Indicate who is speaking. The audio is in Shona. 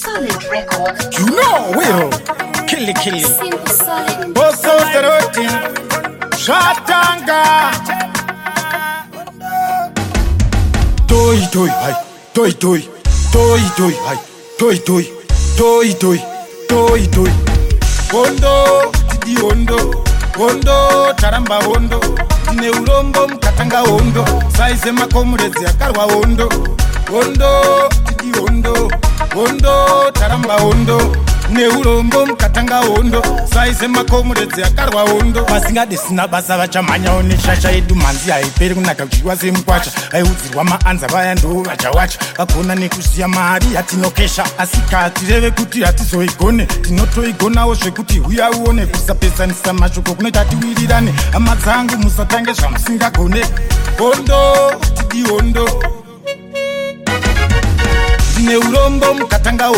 Speaker 1: Solid record.
Speaker 2: You know, Will. Killy.
Speaker 1: Simple solid.
Speaker 2: Boso Seroti. Shatanga. Toi, hai. Toi. Hondo, tidi hondo, taramba hondo. Tine urombo mkatanga hondo. Saize makomurezi akarwa hondo. Hondo, tidi hondo, taramba hondo. Ne urombo mkatanga hondo. Saize makomurezi akarwa hondo. Masinga desina basa vachamanya oneshasha edu manzi haiperi kunaka kuchiwa semukwacha. Aiudzirwa maanza vaya ndo vachawacha. Vakona nekusiya mari yatinokesha. Asikati reve kuti hatizoigone. Tinotoigonawo zvekuti huya uone. Kusapesanisa mashoko kunoita tiwirirane. Hama dzangu musatange zvamusingagone. Hondo, tidi hondo. Ndine urombo mukatanga